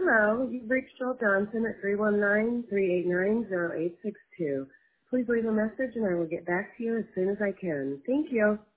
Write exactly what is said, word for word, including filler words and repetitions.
Hello, you've reached Joel Johnson at three one nine, three eight nine, zero eight six two. Please leave a message and I will get back to you as soon as I can. Thank you.